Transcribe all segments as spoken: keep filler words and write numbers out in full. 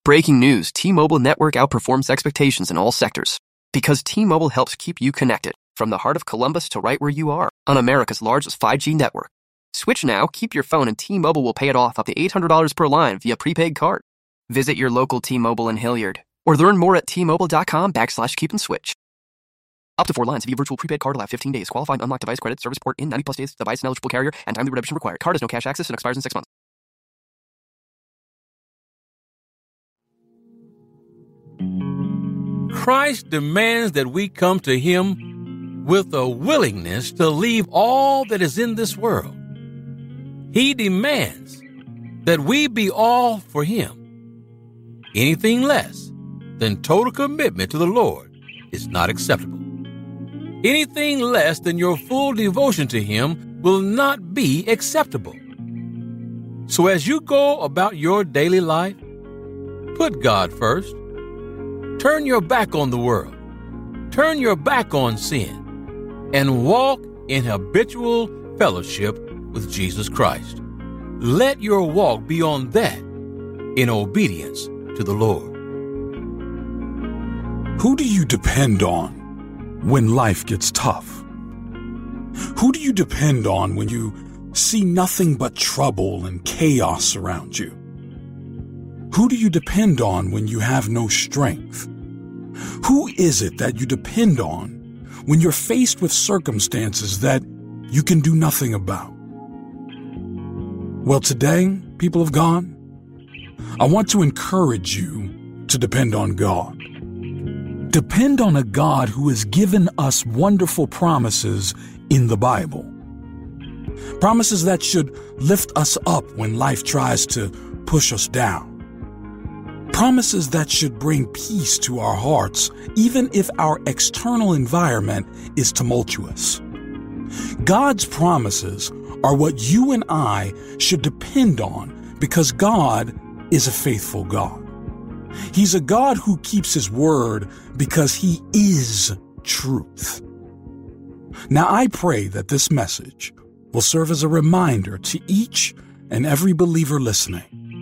Breaking news, T-Mobile network outperforms expectations in all sectors. Because T-Mobile helps keep you connected from the heart of Columbus to right where you are on America's largest five G network. Switch now, keep your phone, and T-Mobile will pay it off up to eight hundred dollars per line via prepaid card. Visit your local T-Mobile in Hilliard or learn more at T-Mobile.com backslash keep and switch. Up to four lines via virtual prepaid card will have fifteen days. Qualifying unlocked device credit service port in ninety plus days. Device and eligible carrier and timely redemption required. Card has no cash access and expires in six months. Christ demands that we come to him with a willingness to leave all that is in this world. He demands that we be all for him. Anything less than total commitment to the Lord is not acceptable. Anything less than your full devotion to him will not be acceptable. So as you go about your daily life, put God first. Turn your back on the world. Turn your back on sin and walk in habitual fellowship with Jesus Christ. Let your walk be on that in obedience to the Lord. Who do you depend on when life gets tough? Who do you depend on when you see nothing but trouble and chaos around you? Who do you depend on when you have no strength? Who is it that you depend on when you're faced with circumstances that you can do nothing about? Well, today, people of God, I want to encourage you to depend on God. Depend on a God who has given us wonderful promises in the Bible. Promises that should lift us up when life tries to push us down. Promises that should bring peace to our hearts, even if our external environment is tumultuous. God's promises are what you and I should depend on because God is a faithful God. He's a God who keeps his word because he is truth. Now, I pray that this message will serve as a reminder to each and every believer listening.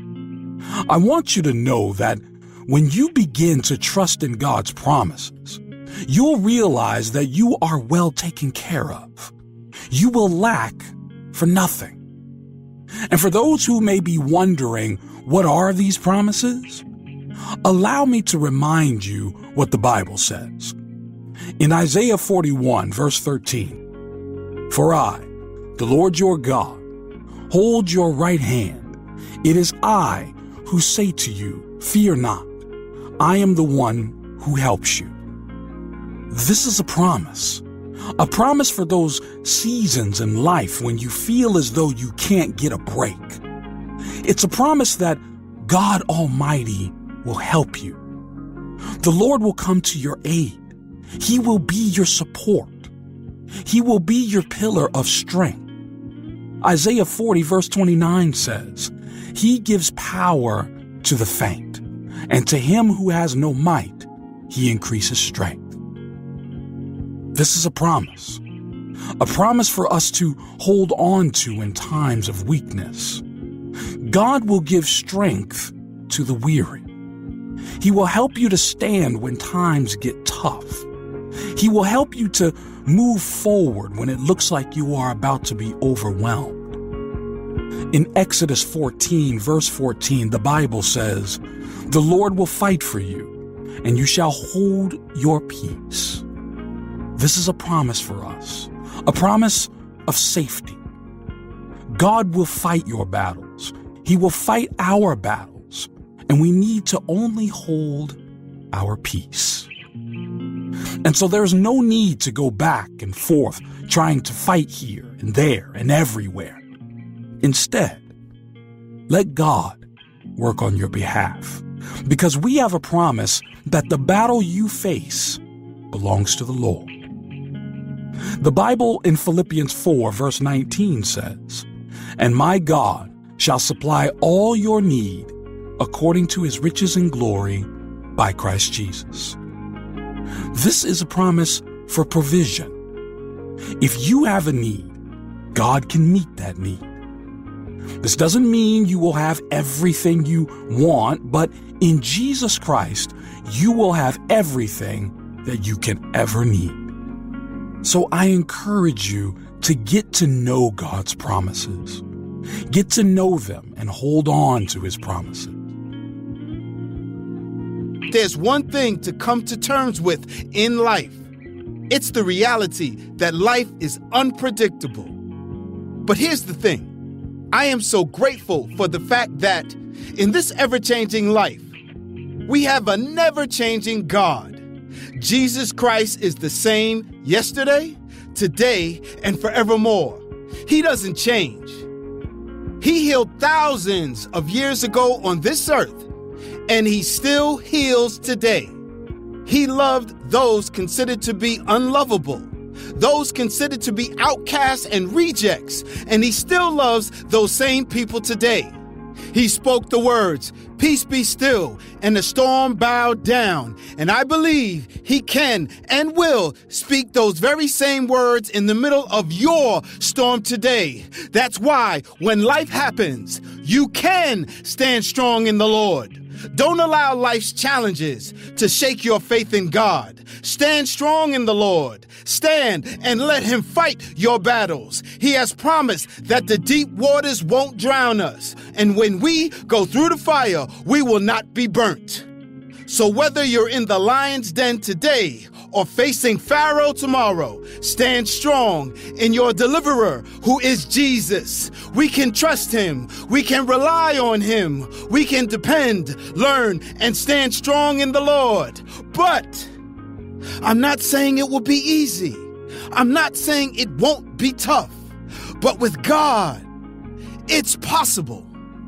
I want you to know that when you begin to trust in God's promises, you'll realize that you are well taken care of. You will lack for nothing. And for those who may be wondering, what are these promises? Allow me to remind you what the Bible says. In Isaiah forty-one, verse thirteen, "For I, the Lord your God, hold your right hand. It is I who say to you, fear not. I am the one who helps you." This is a promise. A promise for those seasons in life when you feel as though you can't get a break. It's a promise that God Almighty will help you. The Lord will come to your aid. He will be your support. He will be your pillar of strength. Isaiah forty verse twenty-nine says, "He gives power to the faint, and to him who has no might, he increases strength." This is a promise. A promise for us to hold on to in times of weakness. God will give strength to the weary. He will help you to stand when times get tough. He will help you to move forward when it looks like you are about to be overwhelmed. In Exodus fourteen, verse fourteen, the Bible says, "The Lord will fight for you, and you shall hold your peace." This is a promise for us, a promise of safety. God will fight your battles. He will fight our battles, and we need to only hold our peace. And so there's no need to go back and forth trying to fight here and there and everywhere. Instead, let God work on your behalf, because we have a promise that the battle you face belongs to the Lord. The Bible in Philippians four, verse nineteen says, "And my God shall supply all your need according to his riches and glory by Christ Jesus." This is a promise for provision. If you have a need, God can meet that need. This doesn't mean you will have everything you want, but in Jesus Christ, you will have everything that you can ever need. So I encourage you to get to know God's promises. Get to know them and hold on to His promises. There's one thing to come to terms with in life. It's the reality that life is unpredictable. But here's the thing. I am so grateful for the fact that in this ever-changing life, we have a never-changing God. Jesus Christ is the same yesterday, today, and forevermore. He doesn't change. He healed thousands of years ago on this earth, and He still heals today. He loved those considered to be unlovable, those considered to be outcasts and rejects, and He still loves those same people today. He spoke the words, "Peace be still," and the storm bowed down. And I believe He can and will speak those very same words in the middle of your storm today. That's why when life happens, you can stand strong in the Lord. Don't allow life's challenges to shake your faith in God. Stand strong in the Lord. Stand and let Him fight your battles. He has promised that the deep waters won't drown us. And when we go through the fire, we will not be burnt. So whether you're in the lion's den today or facing Pharaoh tomorrow, stand strong in your deliverer, who is Jesus. We can trust Him. We can rely on Him. We can depend, learn, and stand strong in the Lord. But I'm not saying it will be easy. I'm not saying it won't be tough. But with God, it's possible.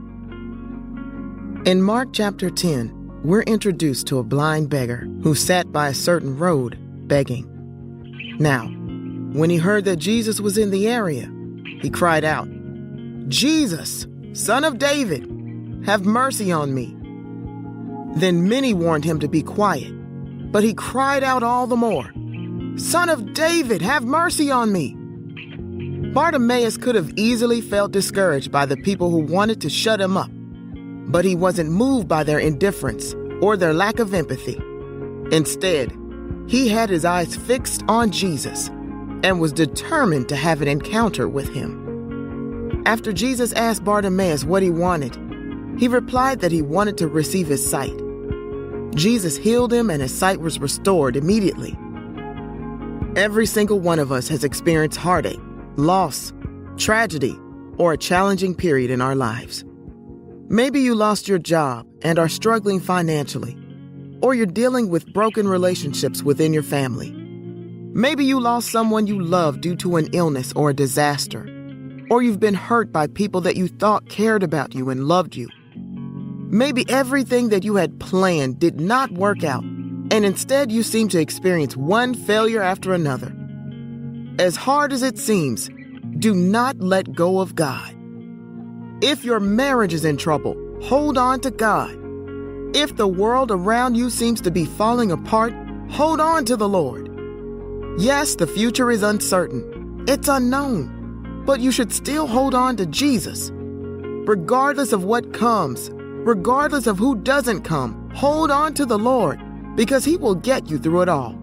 In Mark chapter ten, we're introduced to a blind beggar who sat by a certain road begging. Now, when he heard that Jesus was in the area, he cried out, "Jesus, Son of David, have mercy on me." Then many warned him to be quiet, but he cried out all the more, "Son of David, have mercy on me." Bartimaeus could have easily felt discouraged by the people who wanted to shut him up, but he wasn't moved by their indifference or their lack of empathy. Instead, he had his eyes fixed on Jesus and was determined to have an encounter with Him. After Jesus asked Bartimaeus what he wanted, he replied that he wanted to receive his sight. Jesus healed him and his sight was restored immediately. Every single one of us has experienced heartache, loss, tragedy, or a challenging period in our lives. Maybe you lost your job and are struggling financially, or you're dealing with broken relationships within your family. Maybe you lost someone you loved due to an illness or a disaster, or you've been hurt by people that you thought cared about you and loved you. Maybe everything that you had planned did not work out, and instead you seem to experience one failure after another. As hard as it seems, do not let go of God. If your marriage is in trouble, hold on to God. If the world around you seems to be falling apart, hold on to the Lord. Yes, the future is uncertain. It's unknown. But you should still hold on to Jesus. Regardless of what comes, regardless of who doesn't come, hold on to the Lord, because He will get you through it all.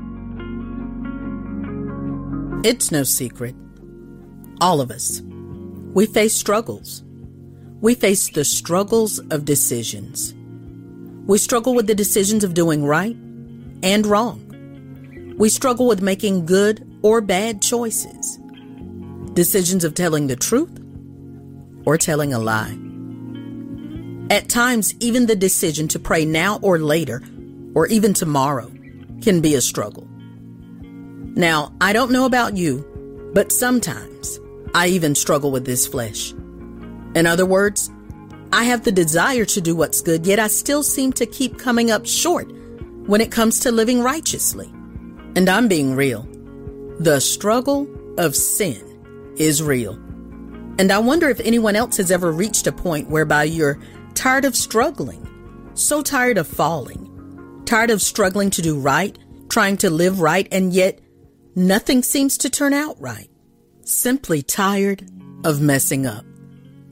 It's no secret. All of us. We face struggles. We face the struggles of decisions. We struggle with the decisions of doing right and wrong. We struggle with making good or bad choices. Decisions of telling the truth or telling a lie. At times, even the decision to pray now or later, or even tomorrow, can be a struggle. Now, I don't know about you, but sometimes I even struggle with this flesh. In other words, I have the desire to do what's good, yet I still seem to keep coming up short when it comes to living righteously. And I'm being real. The struggle of sin is real. And I wonder if anyone else has ever reached a point whereby you're tired of struggling, so tired of falling, tired of struggling to do right, trying to live right, and yet nothing seems to turn out right. Simply tired of messing up.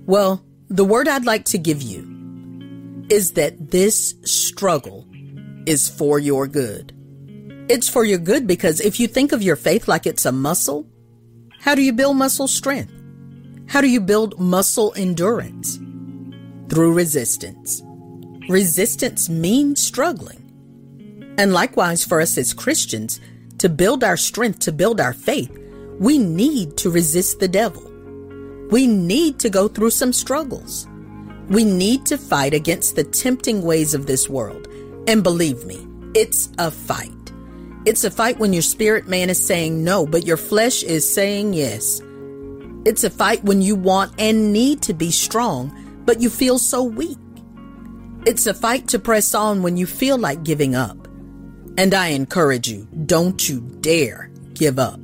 Well, the word I'd like to give you is that this struggle is for your good. It's for your good because if you think of your faith like it's a muscle, how do you build muscle strength? How do you build muscle endurance? Through resistance. Resistance means struggling. And likewise for us as Christians, to build our strength, to build our faith, we need to resist the devil. We need to go through some struggles. We need to fight against the tempting ways of this world. And believe me, it's a fight. It's a fight when your spirit man is saying no, but your flesh is saying yes. It's a fight when you want and need to be strong, but you feel so weak. It's a fight to press on when you feel like giving up. And I encourage you, don't you dare give up.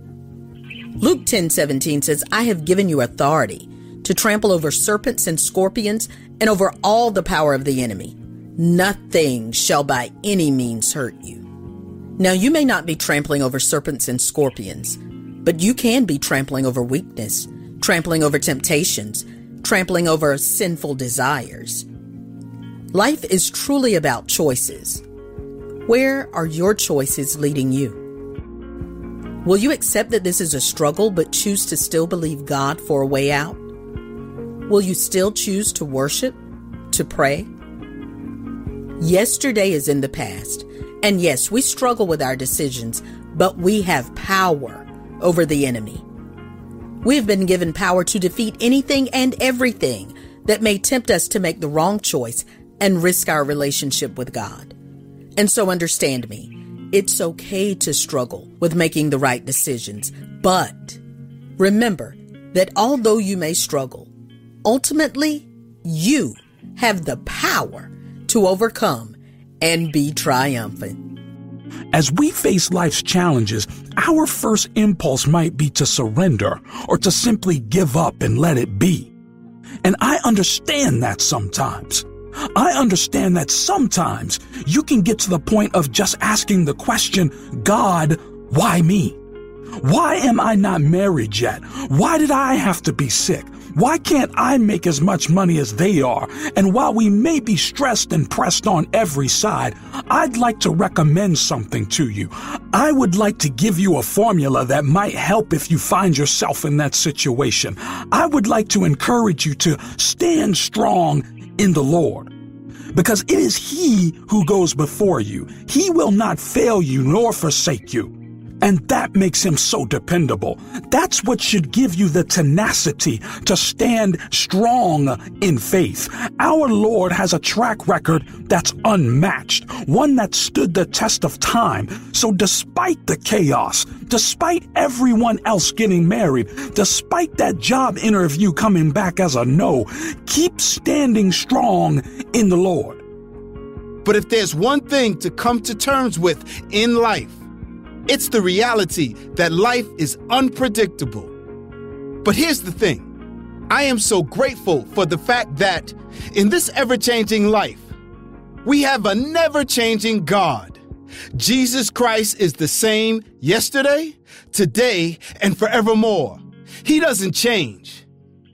Luke ten seventeen says, I have given you authority to trample over serpents and scorpions and over all the power of the enemy. Nothing shall by any means hurt you. Now, you may not be trampling over serpents and scorpions, but you can be trampling over weakness, trampling over temptations, trampling over sinful desires. Life is truly about choices. Where are your choices leading you? Will you accept that this is a struggle, but choose to still believe God for a way out? Will you still choose to worship, to pray? Yesterday is in the past. And yes, we struggle with our decisions, but we have power over the enemy. We have been given power to defeat anything and everything that may tempt us to make the wrong choice and risk our relationship with God. And so understand me, it's okay to struggle with making the right decisions, but remember that although you may struggle, ultimately you have the power to overcome and be triumphant. As we face life's challenges, our first impulse might be to surrender or to simply give up and let it be. And I understand that sometimes. I understand that sometimes you can get to the point of just asking the question, God, why me? Why am I not married yet? Why did I have to be sick? Why can't I make as much money as they are? And while we may be stressed and pressed on every side, I'd like to recommend something to you. I would like to give you a formula that might help if you find yourself in that situation. I would like to encourage you to stand strong in the Lord, because it is He who goes before you. He will not fail you nor forsake you. And that makes Him so dependable. That's what should give you the tenacity to stand strong in faith. Our Lord has a track record that's unmatched, one that stood the test of time. So despite the chaos, despite everyone else getting married, despite that job interview coming back as a no, keep standing strong in the Lord. But if there's one thing to come to terms with in life, it's the reality that life is unpredictable. But here's the thing. I am so grateful for the fact that in this ever-changing life, we have a never-changing God. Jesus Christ is the same yesterday, today, and forevermore. He doesn't change.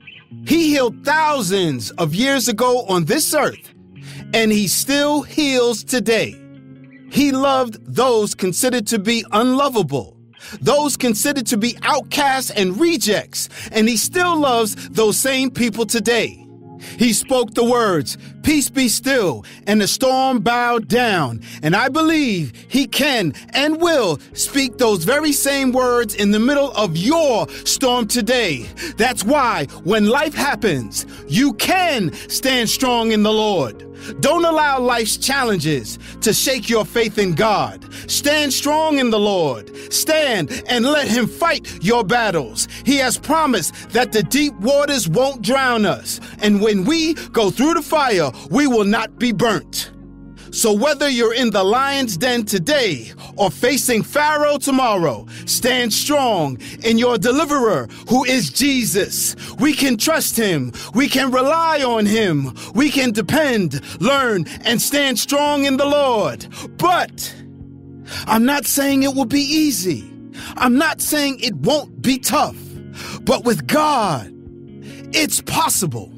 He healed thousands of years ago on this earth, and He still heals today. He loved those considered to be unlovable, those considered to be outcasts and rejects, and He still loves those same people today. He spoke the words, "Peace be still," and the storm bowed down. And I believe He can and will speak those very same words in the middle of your storm today. That's why when life happens, you can stand strong in the Lord. Don't allow life's challenges to shake your faith in God. Stand strong in the Lord. Stand and let Him fight your battles. He has promised that the deep waters won't drown us. And when we go through the fire, we will not be burnt. So whether you're in the lion's den today or facing Pharaoh tomorrow, stand strong in your deliverer, who is Jesus. We can trust Him. We can rely on Him. We can depend, learn, and stand strong in the Lord. But I'm not saying it will be easy. I'm not saying it won't be tough. But with God, It's possible.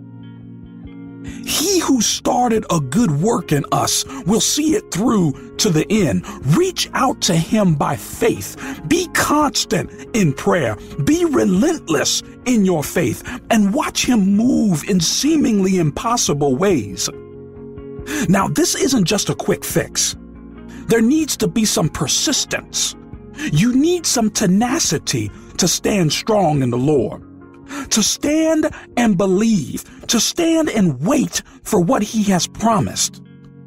He who started a good work in us will see it through to the end. Reach out to him by faith. Be constant in prayer. Be relentless in your faith and watch him move in seemingly impossible ways. Now, this isn't just a quick fix. There needs to be some persistence. You need some tenacity to stand strong in the Lord. To stand and believe, to stand and wait for what he has promised.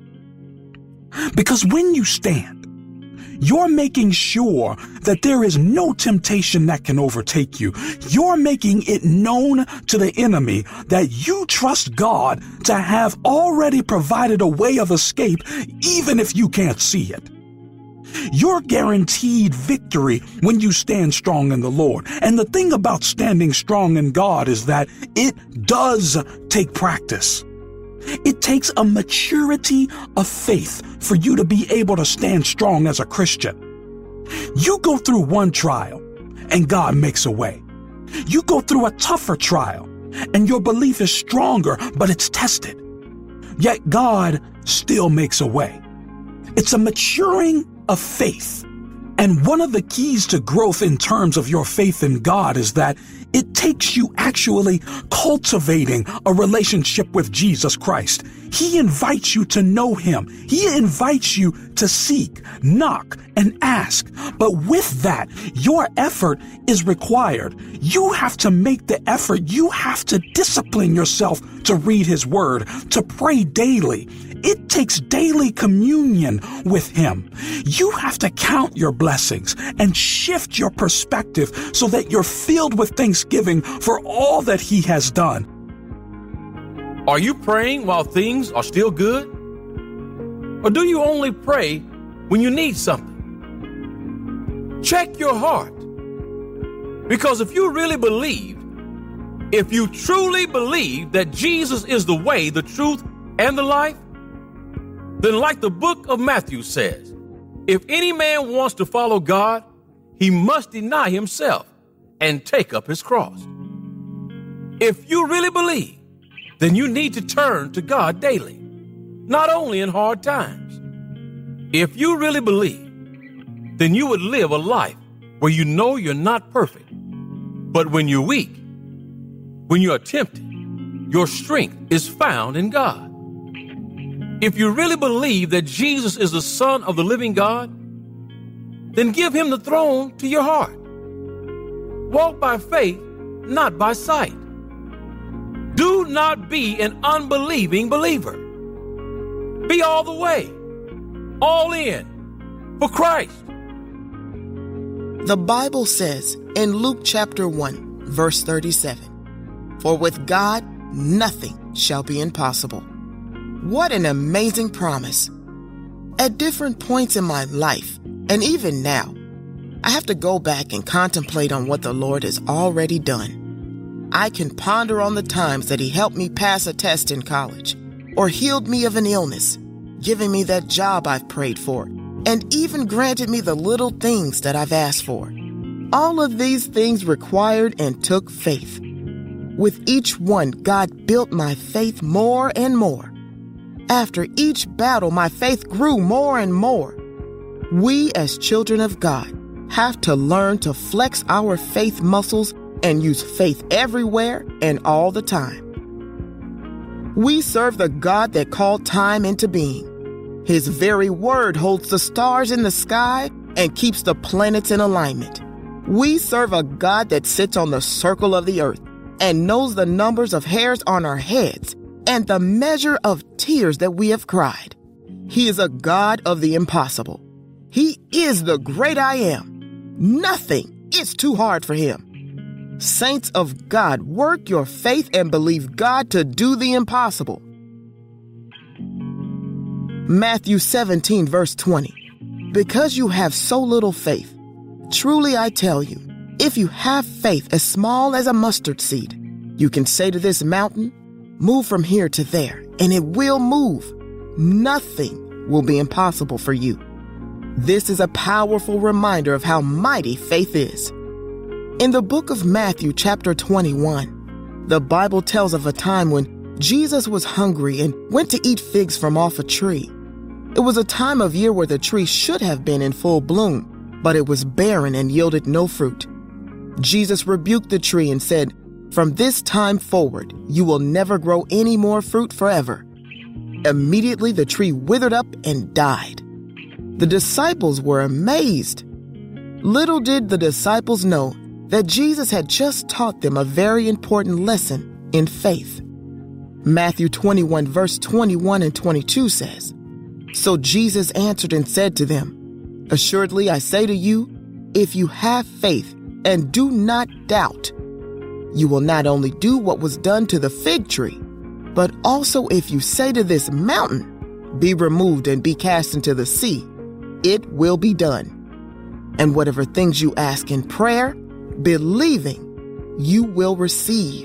Because when you stand, you're making sure that there is no temptation that can overtake you. You're making it known to the enemy that you trust God to have already provided a way of escape, even if you can't see it. You're guaranteed victory when you stand strong in the Lord. And the thing about standing strong in God is that it does take practice. It takes a maturity of faith for you to be able to stand strong as a Christian. You go through one trial and God makes a way. You go through a tougher trial and your belief is stronger, but it's tested. Yet God still makes a way. It's a maturing of faith. And one of the keys to growth in terms of your faith in God is that it takes you actually cultivating a relationship with Jesus Christ. He invites you to know him. He invites you to seek, knock, and ask. But with that, your effort is required. You have to make the effort. You have to discipline yourself to read his word, to pray daily. It takes daily communion with him. You have to count your blessings and shift your perspective so that you're filled with thanksgiving for all that he has done. Are you praying while things are still good? Or do you only pray when you need something? Check your heart. Because if you really believe, if you truly believe that Jesus is the way, the truth, and the life, then like the book of Matthew says, if any man wants to follow God, he must deny himself and take up his cross. If you really believe, then you need to turn to God daily, not only in hard times. If you really believe, then you would live a life where you know you're not perfect, but when you're weak, when you are tempted, your strength is found in God. If you really believe that Jesus is the Son of the living God, then give him the throne to your heart. Walk by faith, not by sight. Do not be an unbelieving believer. Be all the way, all in, for Christ. The Bible says in Luke chapter one, verse thirty-seven, "For with God nothing shall be impossible." What an amazing promise. At different points in my life, and even now, I have to go back and contemplate on what the Lord has already done. I can ponder on the times that he helped me pass a test in college, or healed me of an illness, giving me that job I've prayed for, and even granted me the little things that I've asked for. All of these things required and took faith. With each one, God built my faith more and more. After each battle, my faith grew more and more. We, as children of God, have to learn to flex our faith muscles and use faith everywhere and all the time. We serve the God that called time into being. His very word holds the stars in the sky and keeps the planets in alignment. We serve a God that sits on the circle of the earth and knows the numbers of hairs on our heads and the measure of tears that we have cried. He is a God of the impossible. He is the great I am. Nothing is too hard for him. Saints of God, work your faith and believe God to do the impossible. Matthew seventeen, verse twenty. "Because you have so little faith, truly I tell you, if you have faith as small as a mustard seed, you can say to this mountain, 'Move from here to there,' and it will move. Nothing will be impossible for you." This is a powerful reminder of how mighty faith is. In the book of Matthew, chapter twenty-one, The Bible tells of a time when Jesus was hungry and went to eat figs from off a tree. It was a time of year where the tree should have been in full bloom, but it was barren and yielded no fruit. Jesus rebuked the tree and said, "From this time forward, you will never grow any more fruit forever." Immediately the tree withered up and died. The disciples were amazed. Little did the disciples know that Jesus had just taught them a very important lesson in faith. Matthew twenty-one, verse twenty-one and twenty-two says, "So Jesus answered and said to them, 'Assuredly I say to you, if you have faith and do not doubt, you will not only do what was done to the fig tree, but also if you say to this mountain, be removed and be cast into the sea, it will be done. And whatever things you ask in prayer, believing, you will receive.'"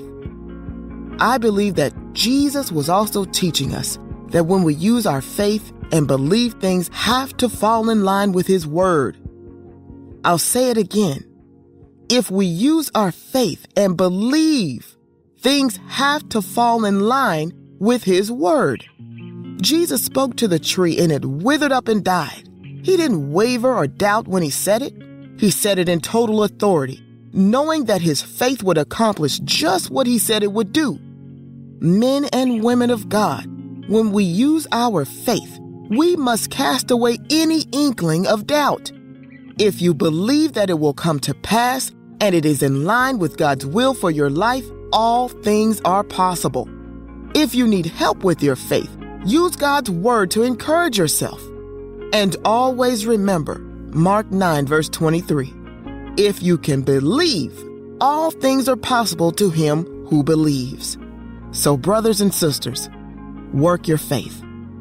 I believe that Jesus was also teaching us that when we use our faith and believe, things have to fall in line with His Word. I'll say it again. If we use our faith and believe, things have to fall in line with His Word. Jesus spoke to the tree and it withered up and died. He didn't waver or doubt when He said it. He said it in total authority, knowing that His faith would accomplish just what He said it would do. Men and women of God, when we use our faith, we must cast away any inkling of doubt. If you believe that it will come to pass and it is in line with God's will for your life, all things are possible. If you need help with your faith, use God's Word to encourage yourself. And always remember Mark nine, verse twenty-three. If you can believe, all things are possible to him who believes. So, brothers and sisters, work your faith.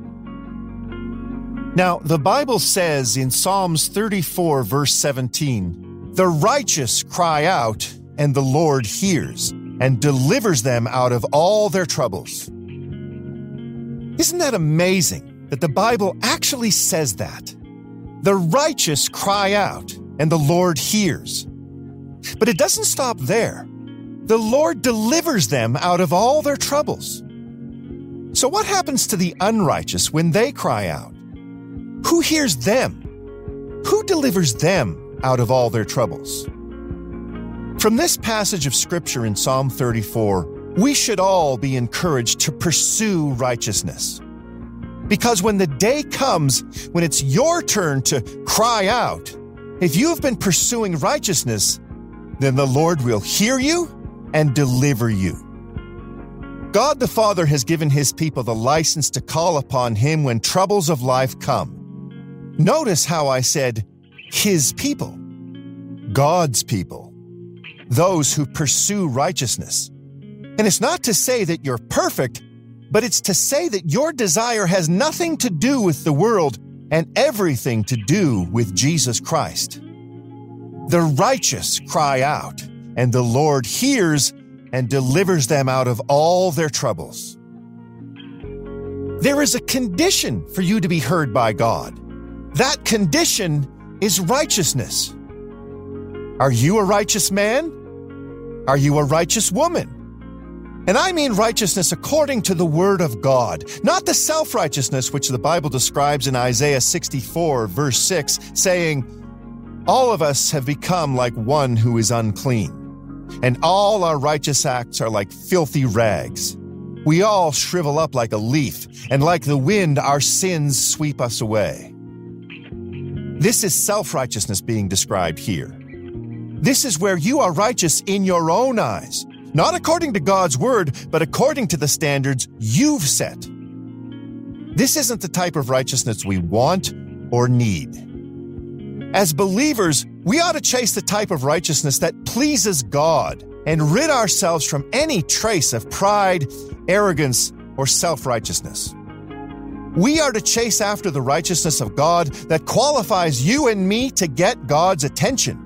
Now, the Bible says in Psalms thirty-four, verse seventeen, "The righteous cry out, and the Lord hears, and delivers them out of all their troubles." Isn't that amazing that the Bible actually says that? The righteous cry out, and the Lord hears. But it doesn't stop there. The Lord delivers them out of all their troubles. So what happens to the unrighteous when they cry out? Who hears them? Who delivers them out of all their troubles? From this passage of Scripture in Psalm thirty-four, we should all be encouraged to pursue righteousness. Because when the day comes when it's your turn to cry out, if you have been pursuing righteousness, then the Lord will hear you and deliver you. God the Father has given His people the license to call upon Him when troubles of life come. Notice how I said, His people, God's people, those who pursue righteousness. And it's not to say that you're perfect, but it's to say that your desire has nothing to do with the world and everything to do with Jesus Christ. The righteous cry out, and the Lord hears and delivers them out of all their troubles. There is a condition for you to be heard by God. That condition is righteousness. Are you a righteous man? Are you a righteous woman? And I mean righteousness according to the Word of God, not the self-righteousness which the Bible describes in Isaiah sixty-four, verse six, saying, "All of us have become like one who is unclean, and all our righteous acts are like filthy rags. We all shrivel up like a leaf, and like the wind our sins sweep us away." This is self-righteousness being described here. This is where you are righteous in your own eyes, not according to God's Word, but according to the standards you've set. This isn't the type of righteousness we want or need. As believers, we ought to chase the type of righteousness that pleases God and rid ourselves from any trace of pride, arrogance, or self-righteousness. We are to chase after the righteousness of God that qualifies you and me to get God's attention.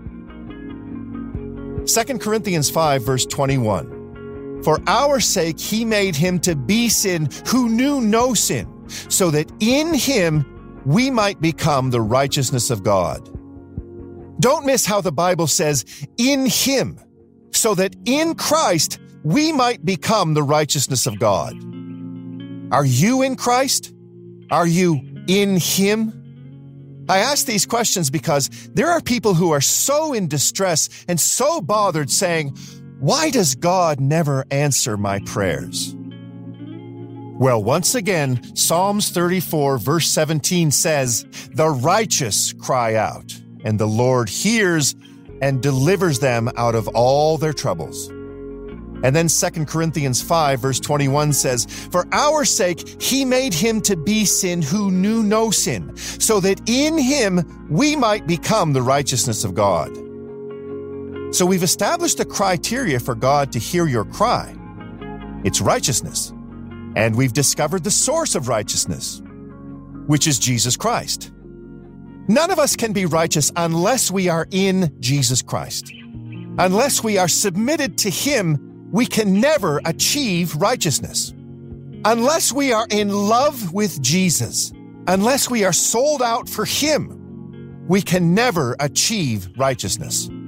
Second Corinthians five, verse twenty-one, "For our sake He made Him to be sin who knew no sin, so that in Him we might become the righteousness of God." Don't miss how the Bible says, "in Him," so that in Christ we might become the righteousness of God. Are you in Christ? Are you in Him? I ask these questions because there are people who are so in distress and so bothered saying, "Why does God never answer my prayers?" Well, once again, Psalms thirty-four verse seventeen says, "The righteous cry out, and the Lord hears and delivers them out of all their troubles." And then Second Corinthians five verse twenty-one says, "For our sake he made him to be sin who knew no sin, so that in him we might become the righteousness of God." So we've established a criteria for God to hear your cry. It's righteousness. And we've discovered the source of righteousness, which is Jesus Christ. None of us can be righteous unless we are in Jesus Christ. Unless we are submitted to Him, we can never achieve righteousness. Unless we are in love with Jesus, unless we are sold out for Him, we can never achieve righteousness.